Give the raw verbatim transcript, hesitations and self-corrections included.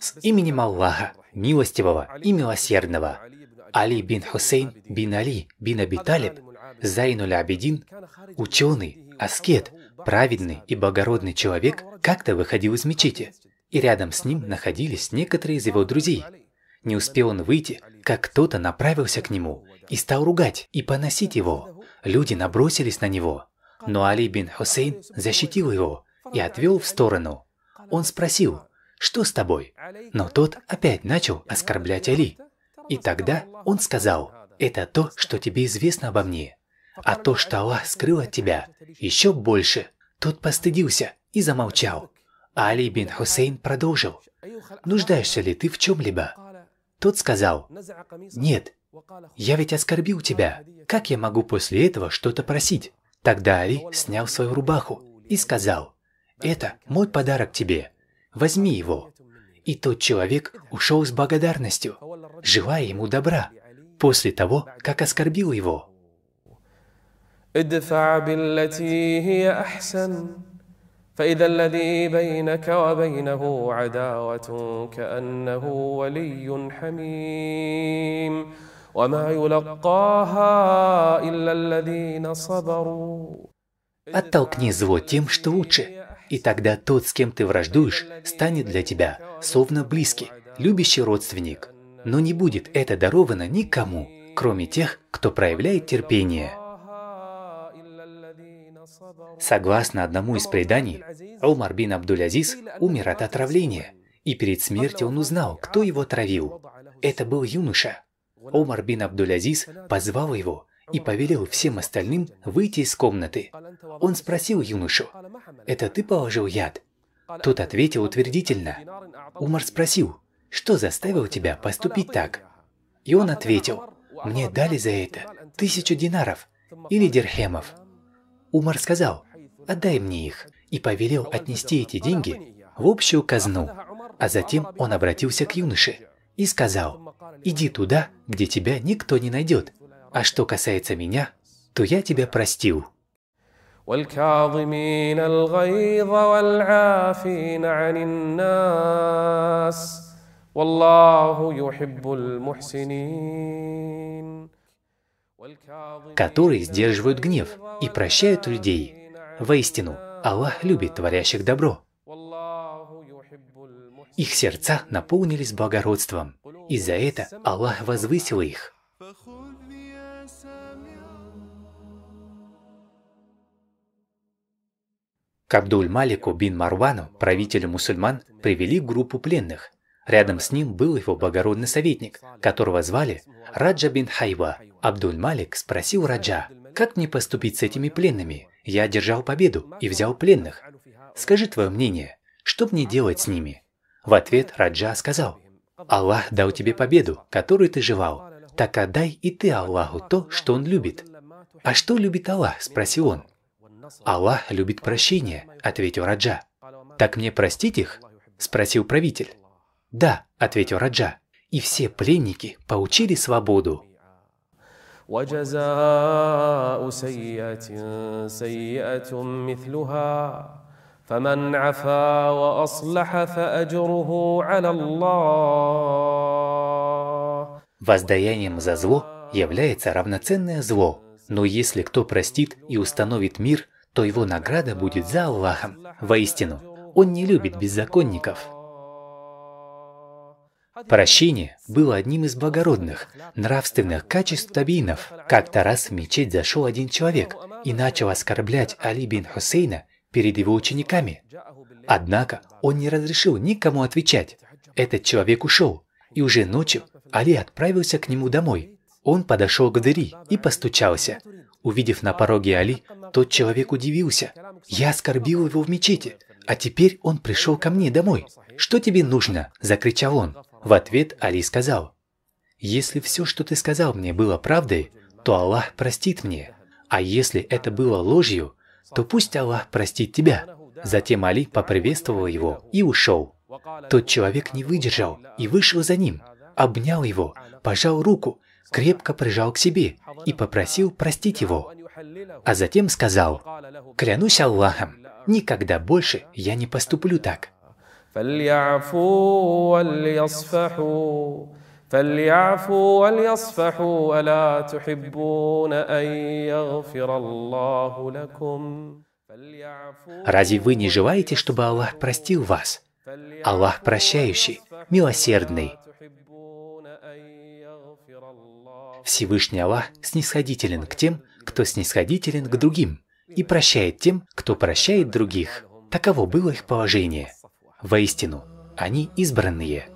С именем Аллаха, милостивого и милосердного. Али бин Хусейн бин Али бин Аби Талиб, Зайнуль Абидин, ученый, аскет, праведный и благородный человек, как-то выходил из мечети, и рядом с ним находились некоторые из его друзей. Не успел он выйти, как кто-то направился к нему и стал ругать и поносить его. Люди набросились на него, но Али бин Хусейн защитил его и отвел в сторону. Он спросил: «Что с тобой?» Но тот опять начал оскорблять Али. И тогда он сказал: «Это то, что тебе известно обо мне, а то, что Аллах скрыл от тебя, еще больше». Тот постыдился и замолчал. А Али бин Хусейн продолжил: «Нуждаешься ли ты в чем-либо?» Тот сказал: «Нет, я ведь оскорбил тебя. Как я могу после этого что-то просить?» Тогда Али снял свою рубаху и сказал: «Это мой подарок тебе. Возьми его». И тот человек ушел с благодарностью, желая ему добра, после того, как оскорбил его. فإذا الذي بينك وبينه عداوة كأنه ولي حميم وما يلقاها إلا الذين صبروا. Оттолкни зло тем, что лучше, и тогда тот, с кем ты враждуешь, станет для тебя словно близкий, любящий родственник. Но не будет это даровано никому, кроме тех, кто проявляет терпение. Согласно одному из преданий, Умар бин Абдуль-Азиз умер от отравления, и перед смертью он узнал, кто его травил. Это был юноша. Умар бин Абдуль-Азиз позвал его и повелел всем остальным выйти из комнаты. Он спросил юношу: «Это ты положил яд?» Тот ответил утвердительно. Умар спросил: «Что заставило тебя поступить так?» И он ответил: «Мне дали за это тысячу динаров или дирхемов». Умар сказал: «Отдай мне их», и повелел отнести эти деньги в общую казну. А затем он обратился к юноше и сказал: «Иди туда, где тебя никто не найдет. А что касается меня, то я тебя простил». Которые сдерживают гнев и прощают людей. Воистину, Аллах любит творящих добро. Их сердца наполнились благородством, и за это Аллах возвысил их. К Абдуль-Малику бин Марвану, правителю мусульман, привели группу пленных. Рядом с ним был его благородный советник, которого звали Раджа бин Хайва. Абдуль-Малик спросил Раджа: «Как мне поступить с этими пленными? Я одержал победу и взял пленных. Скажи твое мнение, что мне делать с ними?» В ответ Раджа сказал: «Аллах дал тебе победу, которую ты желал. Так отдай и ты Аллаху то, что Он любит». «А что любит Аллах?» – спросил он. «Аллах любит прощение», – ответил Раджа. «Так мне простить их?» – спросил правитель. «Да», – ответил Раджа, и все пленники получили свободу. وجزاء سيئة سيئة مثلها فمن عفا وأصلح فأجره على الله. Воздаянием за зло является равноценное зло, но если кто простит и установит мир, то его награда будет за Аллахом. Воистину, Он не любит беззаконников. Прощение было одним из благородных, нравственных качеств табиинов. Как-то раз в мечеть зашел один человек и начал оскорблять Али бин Хусейна перед его учениками. Однако он не разрешил никому отвечать. Этот человек ушел, и уже ночью Али отправился к нему домой. Он подошел к двери и постучался. Увидев на пороге Али, тот человек удивился. «Я оскорбил его в мечети, а теперь он пришел ко мне домой. Что тебе нужно?» – закричал он. В ответ Али сказал: «Если все, что ты сказал мне, было правдой, то Аллах простит мне. А если это было ложью, то пусть Аллах простит тебя». Затем Али поприветствовал его и ушел. Тот человек не выдержал и вышел за ним, обнял его, пожал руку, крепко прижал к себе и попросил простить его. А затем сказал: «Клянусь Аллахом, никогда больше я не поступлю так». فليعفوا وليصفحوا فليعفوا وليصفحوا ألا تحبون أن يغفر الله لكم. Разве вы не желаете, чтобы Аллах простил вас? Аллах прощающий, милосердный. Всевышний Аллах снисходителен к тем, кто снисходителен к другим, и прощает тем, кто прощает других. Таково было их положение. Воистину, они избранные.